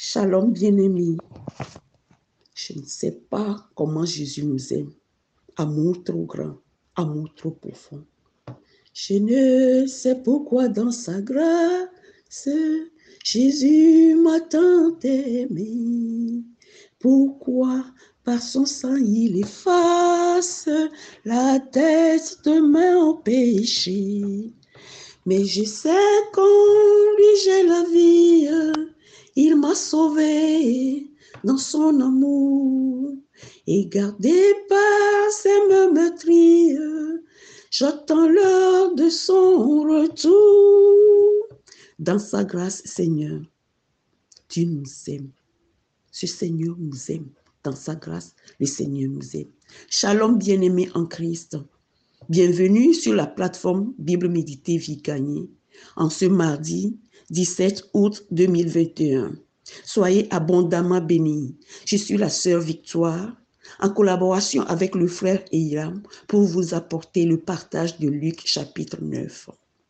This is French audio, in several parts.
Shalom bien-aimé, je ne sais pas comment Jésus nous aime. Amour trop grand, amour trop profond. Je ne sais pourquoi dans sa grâce, Jésus m'a tant aimé. Pourquoi par son sang il efface la tête de mon péché. Mais je sais qu'en lui j'ai la vie, il m'a sauvé dans son amour et gardé par ses mêmes meurtriers. J'attends l'heure de son retour. Dans sa grâce, Seigneur, tu nous aimes. Ce Seigneur nous aime. Dans sa grâce, le Seigneur nous aime. Shalom bien-aimés en Christ. Bienvenue sur la plateforme Bible Méditée Vie Gagnée en ce mardi 17 août 2021. Soyez abondamment bénis. Je suis la sœur Victoire en collaboration avec le frère Eiram pour vous apporter le partage de Luc chapitre 9.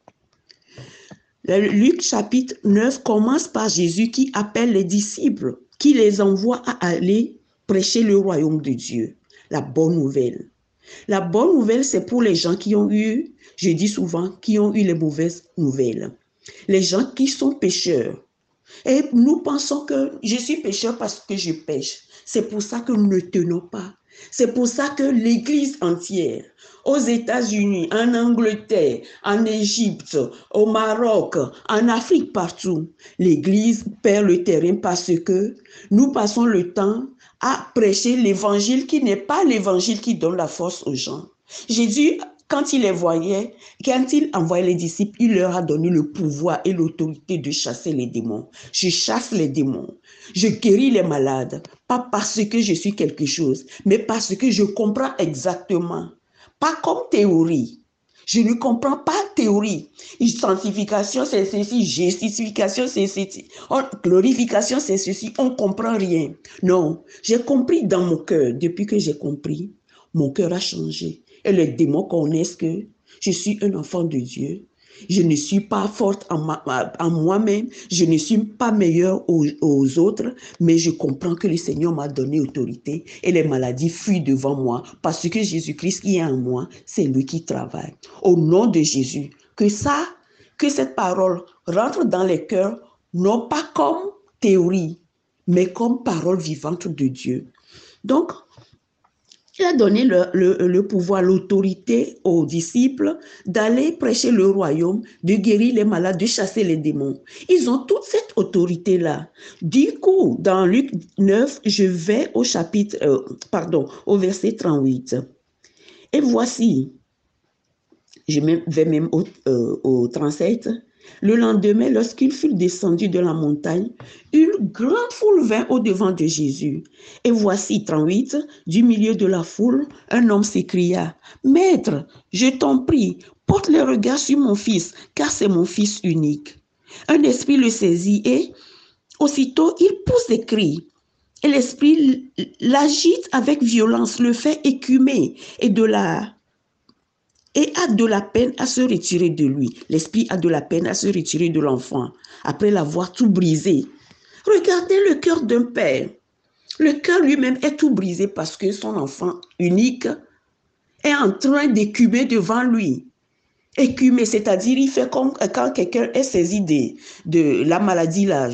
Luc chapitre 9 commence par Jésus qui appelle les disciples, qui les envoie à aller prêcher le royaume de Dieu, la bonne nouvelle. La bonne nouvelle, c'est pour les gens qui ont eu, je dis souvent, qui ont eu les mauvaises nouvelles. Les gens qui sont pécheurs. Et nous pensons que je suis pécheur parce que je pêche. C'est pour ça que nous ne tenons pas. C'est pour ça que l'Église entière, aux États-Unis, en Angleterre, en Égypte, au Maroc, en Afrique, partout, l'Église perd le terrain parce que nous passons le temps à prêcher l'évangile qui n'est pas l'évangile qui donne la force aux gens. Jésus, quand il les voyait, quand il envoyait les disciples, il leur a donné le pouvoir et l'autorité de chasser les démons. Je chasse les démons. Je guéris les malades. Pas parce que je suis quelque chose, mais parce que je comprends exactement. Pas comme théorie. Je ne comprends pas théorie. Sanctification, c'est ceci. Justification, c'est ceci. Glorification, c'est ceci. On ne comprend rien. Non, j'ai compris dans mon cœur. Depuis que j'ai compris, mon cœur a changé. Et les démons connaissent que je suis un enfant de Dieu. Je ne suis pas forte en moi-même. Je ne suis pas meilleure aux autres. Mais je comprends que le Seigneur m'a donné autorité. Et les maladies fuient devant moi. Parce que Jésus-Christ qui est en moi, c'est lui qui travaille. Au nom de Jésus, que cette parole rentre dans les cœurs, non pas comme théorie, mais comme parole vivante de Dieu. Donc, il a donné le pouvoir, l'autorité aux disciples d'aller prêcher le royaume, de guérir les malades, de chasser les démons. Ils ont toute cette autorité-là. Du coup, dans Luc 9, je vais au verset 38. Et voici, je vais même au 37. Le lendemain, lorsqu'il fut descendu de la montagne, une grande foule vint au-devant de Jésus. Et voici, 38, du milieu de la foule, un homme s'écria, « Maître, je t'en prie, porte le regard sur mon fils, car c'est mon fils unique. » Un esprit le saisit et aussitôt il pousse des cris. Et l'esprit l'agite avec violence, le fait écumer et a de la peine à se retirer de lui. L'esprit a de la peine à se retirer de l'enfant, après l'avoir tout brisé. Regardez le cœur d'un père. Le cœur lui-même est tout brisé parce que son enfant unique est en train d'écumer devant lui. Écumer, c'est-à-dire il fait comme quand quelqu'un est saisi de la maladie là.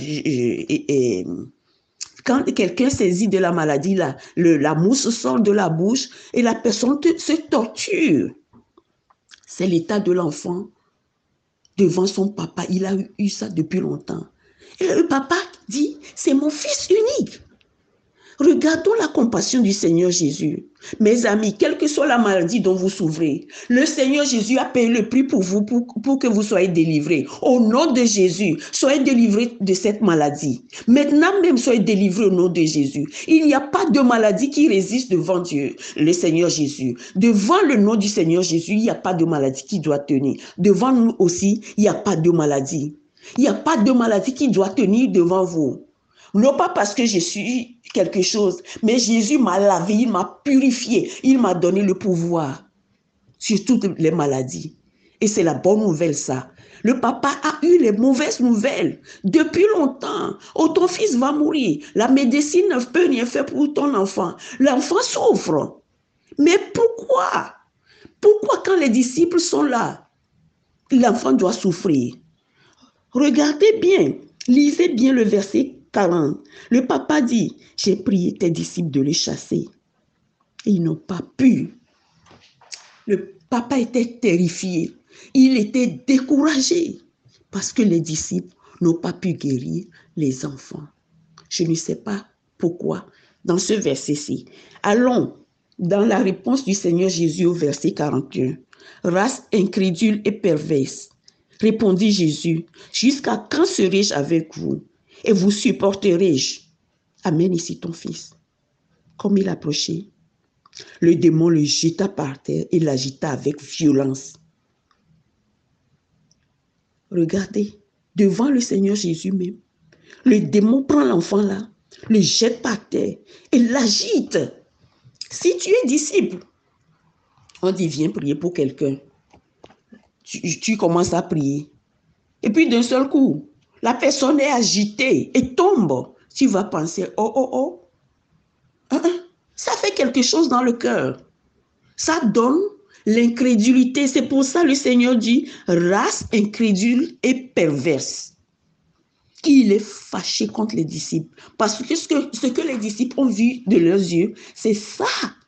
Quand quelqu'un saisit de la maladie là, la mousse sort de la bouche et la personne se torture. C'est l'état de l'enfant devant son papa. Il a eu ça depuis longtemps. Et le papa dit, c'est mon fils unique. Regardons la compassion du Seigneur Jésus. Mes amis, quelle que soit la maladie dont vous souffrez, le Seigneur Jésus a payé le prix pour vous, pour que vous soyez délivrés. Au nom de Jésus, soyez délivrés de cette maladie. Maintenant même, soyez délivrés au nom de Jésus. Il n'y a pas de maladie qui résiste devant Dieu, le Seigneur Jésus. Devant le nom du Seigneur Jésus, il n'y a pas de maladie qui doit tenir. Devant nous aussi, il n'y a pas de maladie. Il n'y a pas de maladie qui doit tenir devant vous. Non pas parce que je suis quelque chose, mais Jésus m'a lavé, il m'a purifié, il m'a donné le pouvoir sur toutes les maladies. Et c'est la bonne nouvelle ça. Le papa a eu les mauvaises nouvelles depuis longtemps. Oh, ton fils va mourir. La médecine ne peut rien faire pour ton enfant. L'enfant souffre. Mais pourquoi? Pourquoi quand les disciples sont là, l'enfant doit souffrir? Regardez bien, lisez bien le verset 40. Le papa dit, j'ai prié tes disciples de les chasser. Et ils n'ont pas pu. Le papa était terrifié. Il était découragé parce que les disciples n'ont pas pu guérir les enfants. Je ne sais pas pourquoi dans ce verset-ci. Allons dans la réponse du Seigneur Jésus au verset 41. Race incrédule et perverse, répondit Jésus, jusqu'à quand serai-je avec vous et vous supporterai-je? Amène ici ton fils. Comme il approchait, le démon le jeta par terre et l'agita avec violence. Regardez, devant le Seigneur Jésus même, le démon prend l'enfant là, le jette par terre et l'agite. Si tu es disciple, on dit viens prier pour quelqu'un. Tu commences à prier. Et puis d'un seul coup, la personne est agitée et tombe. Tu vas penser, oh. Ça fait quelque chose dans le cœur. Ça donne l'incrédulité. C'est pour ça que le Seigneur dit, race incrédule et perverse. Il est fâché contre les disciples. Parce que ce que les disciples ont vu de leurs yeux, c'est ça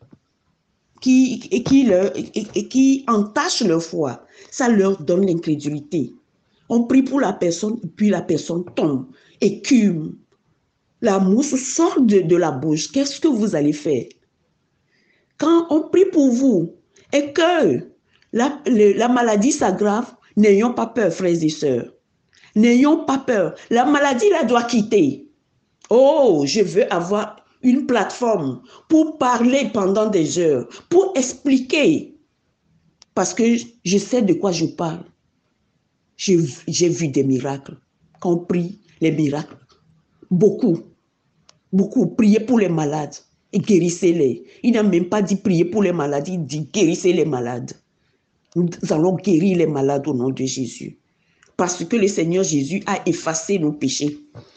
qui entache leur foi. Ça leur donne l'incrédulité. On prie pour la personne, puis la personne tombe, écume. La mousse sort de la bouche. Qu'est-ce que vous allez faire? Quand on prie pour vous et que la maladie s'aggrave, n'ayons pas peur, frères et sœurs. N'ayons pas peur. La maladie la doit quitter. Oh, je veux avoir une plateforme pour parler pendant des heures, pour expliquer. Parce que je sais de quoi je parle. J'ai vu des miracles. Quand on prie, les miracles. Beaucoup. Priez pour les malades et guérissez-les. Il n'a même pas dit prier pour les malades, il dit guérissez les malades. Nous allons guérir les malades au nom de Jésus. Parce que le Seigneur Jésus a effacé nos péchés.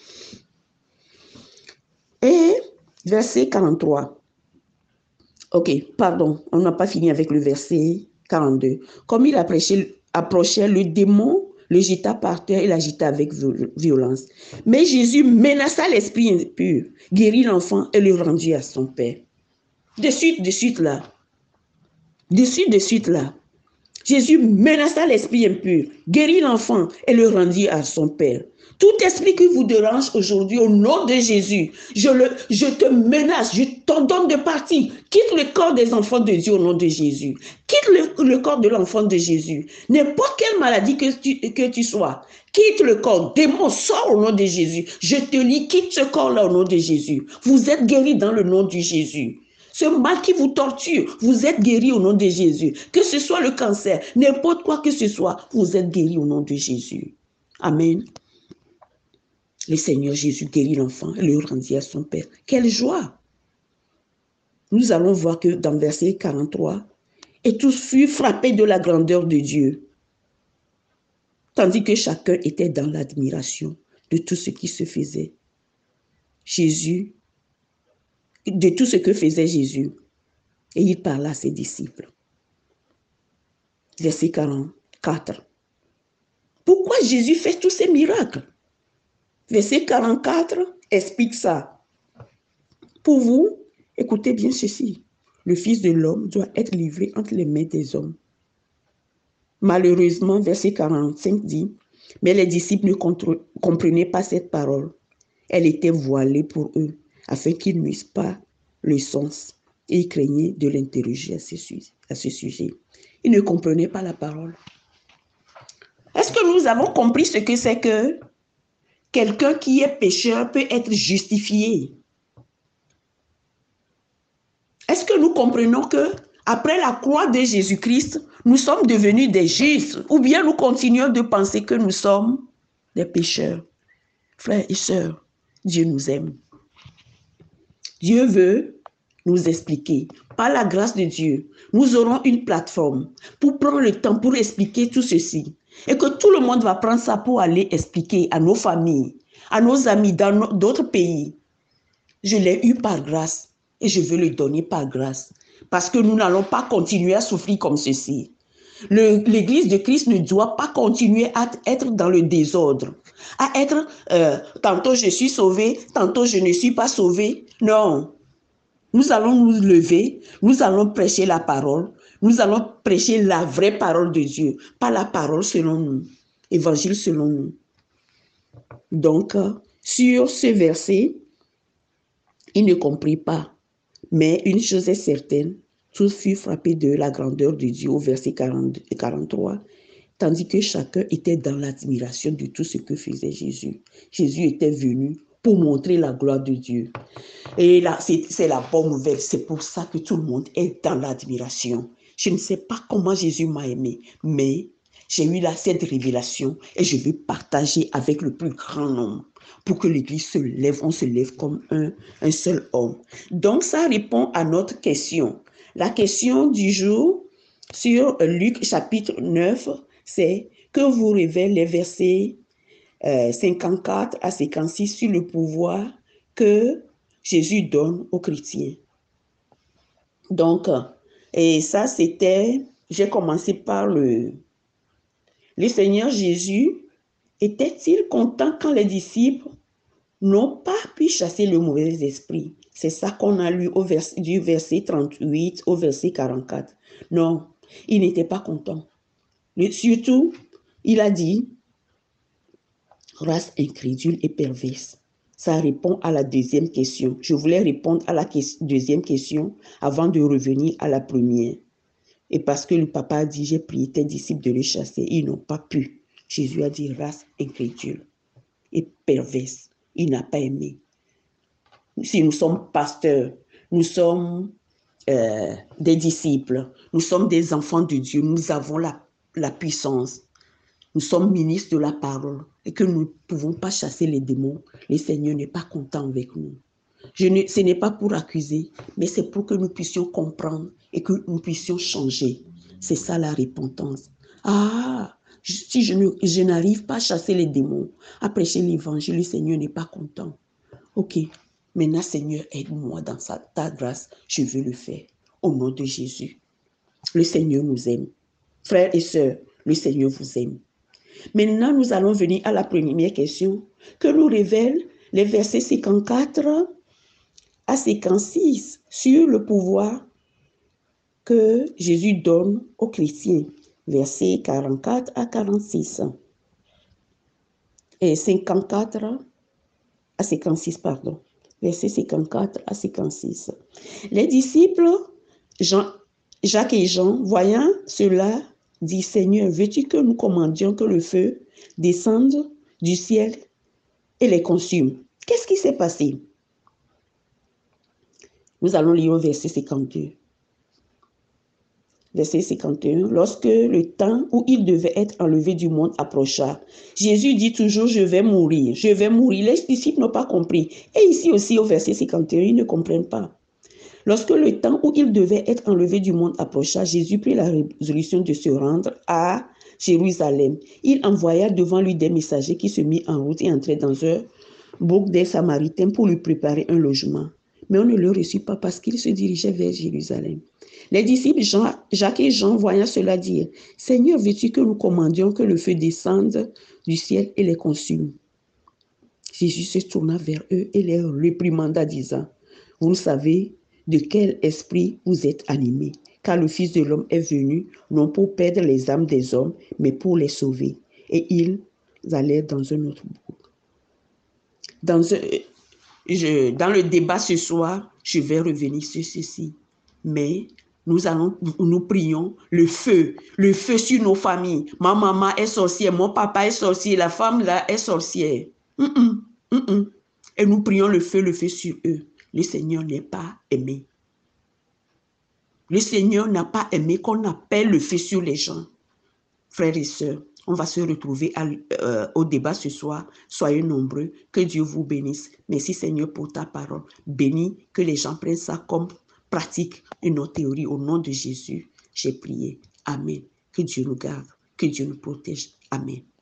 Et verset 43. Ok, pardon, on n'a pas fini avec le verset 42. Comme il approchait, le démon le jeta par terre et l'agita avec violence. Mais Jésus menaça l'esprit impur, guérit l'enfant et le rendit à son père. De suite là. Jésus menaça l'esprit impur, guérit l'enfant et le rendit à son père. Tout esprit qui vous dérange aujourd'hui, au nom de Jésus, je te menace, je t'ordonne de partir. Quitte le corps des enfants de Dieu au nom de Jésus. Quitte le corps de l'enfant de Jésus. N'importe quelle maladie que tu sois, quitte le corps. Démon, sors au nom de Jésus. Je te lis, quitte ce corps-là au nom de Jésus. Vous êtes guéris dans le nom de Jésus. Ce mal qui vous torture, vous êtes guéris au nom de Jésus. Que ce soit le cancer, n'importe quoi que ce soit, vous êtes guéris au nom de Jésus. Amen. Le Seigneur Jésus guérit l'enfant et le rendit à son père. Quelle joie! Nous allons voir que dans verset 43, et tous furent frappés de la grandeur de Dieu, tandis que chacun était dans l'admiration de tout ce qui se faisait. De tout ce que faisait Jésus. Et il parla à ses disciples. Verset 44. Pourquoi Jésus fait tous ces miracles? Verset 44 explique ça. Pour vous, écoutez bien ceci. Le Fils de l'homme doit être livré entre les mains des hommes. Malheureusement, verset 45 dit, mais les disciples ne comprenaient pas cette parole. Elle était voilée pour eux, afin qu'ils n'eussent pas le sens. Et ils craignaient de l'interroger à ce sujet. Ils ne comprenaient pas la parole. Est-ce que nous avons compris ce que c'est que quelqu'un qui est pécheur peut être justifié? Est-ce que nous comprenons que après la croix de Jésus-Christ, nous sommes devenus des justes, ou bien nous continuons de penser que nous sommes des pécheurs? Frères et sœurs, Dieu nous aime. Dieu veut nous expliquer. Par la grâce de Dieu, nous aurons une plateforme pour prendre le temps pour expliquer tout ceci. Et que tout le monde va prendre ça pour aller expliquer à nos familles, à nos amis dans d'autres pays. Je l'ai eu par grâce et je veux le donner par grâce. Parce que nous n'allons pas continuer à souffrir comme ceci. L'Église de Christ ne doit pas continuer à être dans le désordre, à être tantôt je suis sauvé, tantôt je ne suis pas sauvé. Non, nous allons nous lever, nous allons prêcher la parole, nous allons prêcher la vraie parole de Dieu, pas la parole selon nous, évangile selon nous. Donc, sur ce verset, il ne comprit pas, mais une chose est certaine, tous furent frappés de la grandeur de Dieu au verset 43, tandis que chacun était dans l'admiration de tout ce que faisait Jésus. Jésus était venu pour montrer la gloire de Dieu. Et là, c'est la bonne nouvelle. C'est pour ça que tout le monde est dans l'admiration. Je ne sais pas comment Jésus m'a aimé, mais j'ai eu là cette révélation et je vais partager avec le plus grand nombre pour que l'Église se lève, on se lève comme un seul homme. Donc, ça répond à notre question. La question du jour sur Luc chapitre 9, c'est que vous révèle les versets 54 à 56 sur le pouvoir que Jésus donne aux chrétiens. Donc, et ça c'était, j'ai commencé par le Seigneur Jésus était-il content quand les disciples n'ont pas pu chasser le mauvais esprit? C'est ça qu'on a lu du verset 38 au verset 44. Non, il n'était pas content. Surtout, il a dit, race incrédule et perverse. Ça répond à la deuxième question. Je voulais répondre à la deuxième question avant de revenir à la première. Et parce que le papa a dit, j'ai prié tes disciples de le chasser, ils n'ont pas pu. Jésus a dit, race incrédule et perverse. Il n'a pas aimé. Si nous sommes pasteurs, nous sommes des disciples, nous sommes des enfants de Dieu, nous avons la puissance. Nous sommes ministres de la parole et que nous ne pouvons pas chasser les démons, le Seigneur n'est pas content avec nous. Ce n'est pas pour accuser, mais c'est pour que nous puissions comprendre et que nous puissions changer. C'est ça la repentance. Ah, si je n'arrive pas à chasser les démons, à prêcher l'évangile, le Seigneur n'est pas content. Ok, maintenant Seigneur, aide-moi dans ta grâce, je veux le faire. Au nom de Jésus. Le Seigneur nous aime. Frères et sœurs, le Seigneur vous aime. Maintenant, nous allons venir à la première question que nous révèlent les versets 54 à 56 sur le pouvoir que Jésus donne aux chrétiens. Versets 44 à 46. Et 54 à 56, pardon. Versets 54 à 56. Les disciples, Jacques et Jean, voyant cela, dit, Seigneur, veux-tu que nous commandions que le feu descende du ciel et les consume? Qu'est-ce qui s'est passé? Nous allons lire au verset 52. Verset 51. Lorsque le temps où il devait être enlevé du monde approcha, Jésus dit toujours, je vais mourir, je vais mourir. Les disciples n'ont pas compris. Et ici aussi au verset 51, ils ne comprennent pas. Lorsque le temps où il devait être enlevé du monde approcha, Jésus prit la résolution de se rendre à Jérusalem. Il envoya devant lui des messagers qui se mirent en route et entraient dans un bourg des Samaritains pour lui préparer un logement. Mais on ne le reçut pas parce qu'il se dirigeait vers Jérusalem. Les disciples Jacques et Jean, voyant cela, dirent, Seigneur, veux-tu que nous commandions que le feu descende du ciel et les consume? Jésus se tourna vers eux et les réprimanda, disant, vous ne savez de quel esprit vous êtes animés, car le Fils de l'homme est venu, non pour perdre les âmes des hommes, mais pour les sauver. Et ils allèrent dans un autre bourg. Dans le débat ce soir, je vais revenir sur ceci. Mais nous prions le feu sur nos familles. Ma maman est sorcière, mon papa est sorcier, la femme là est sorcière. Et nous prions le feu sur eux. Le Seigneur n'est pas aimé. Le Seigneur n'a pas aimé qu'on appelle le feu sur les gens. Frères et sœurs, on va se retrouver au débat ce soir. Soyez nombreux. Que Dieu vous bénisse. Merci Seigneur pour ta parole. Bénis que les gens prennent ça comme pratique et non théorie. Au nom de Jésus, j'ai prié. Amen. Que Dieu nous garde. Que Dieu nous protège. Amen.